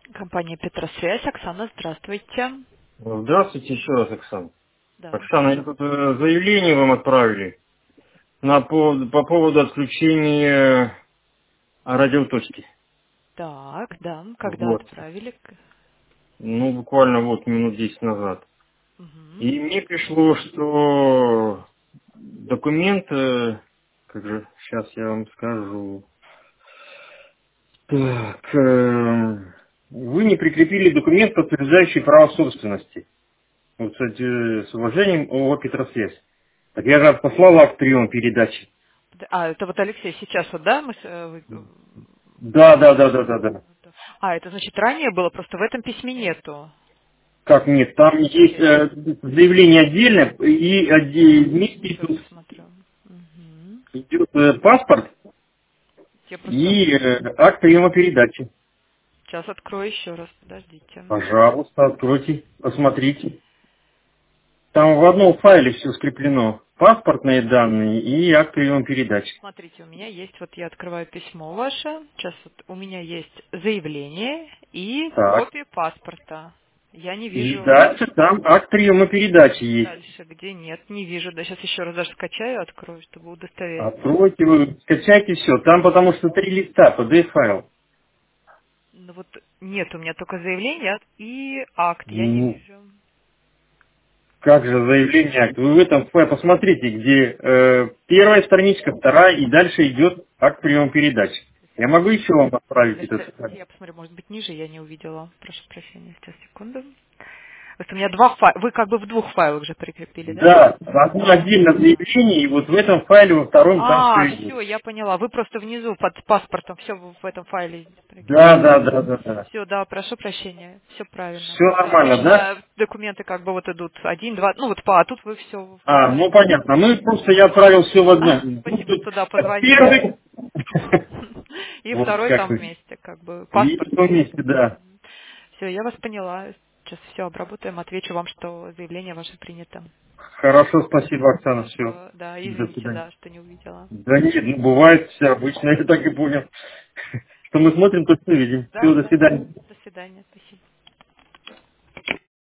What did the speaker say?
Компания Петросвязь. Оксана, здравствуйте. Здравствуйте еще раз, Оксана. Да, Оксана, это тут заявление вам отправили по поводу отключения радиоточки. так, да. Когда Вот. отправили? Ну, буквально вот минут 10 назад. Мгм. И мне пришло, что документ, как же, сейчас я вам скажу. Так, вы не прикрепили документ, подтверждающий право собственности. Вот, кстати, с уважением, ООО «Петросвязь». Так я же послал акт приема передачи. Это вот Алексей сейчас вот, да? Да. Это значит ранее было, просто в этом письме нету. Как нет, там есть Есть. заявление отдельно, и вместе Сейчас идет, посмотрю. Мгм. паспорт Я просто и акт приема передачи. сейчас открою еще раз, подождите. Пожалуйста, откройте, посмотрите. Там в одном файле все скреплено. Паспортные данные и акт приема передачи. Смотрите, у меня есть, вот я открываю письмо ваше, сейчас вот у меня есть заявление и Так. копия паспорта. Я не И вижу дальше там акт приема передачи есть. дальше, где нет, не вижу. Да, сейчас еще раз даже скачаю, открою, чтобы удостовериться. Откройте вы, скачайте все. Там потому что 3 листа, PDF-файл. Ну вот нет, у меня только заявление и акт, я не Ну, вижу. как же заявление акт? Вы в этом файле посмотрите, где первая страничка, вторая, и дальше идет акт приема передачи. Я могу еще вам отправить этот файл? Я посмотрю, может быть, ниже я не увидела. Прошу прощения, сейчас, секунду. Вот у меня два файла, вы как бы в двух файлах же прикрепили, да? Да, одно отдельно заявление, и вот в этом файле, во втором, там все идет. Все, я поняла. Вы просто внизу под паспортом все в этом файле прикрепили. Да. Все, да, прошу прощения, все правильно. Все Просто нормально, да? обычно документы как бы вот идут один, два, ну вот по, а тут вы все в А, одной. ну понятно. Я отправил все в одно. Ну, Спасибо, тут что да, позвонили. первый, И вот второй как там вы. вместе, как бы И паспорт. вместе, да. Все, я вас поняла. Сейчас все обработаем, отвечу вам, что заявление ваше принято. Хорошо, спасибо, Оксана, все. Хорошо, да, До извините, свидания. да, что не увидела. Да нет, ну бывает все обычно, я так и понял. Что мы смотрим, то все видим. Все, Да, до да. свидания. До свидания, спасибо.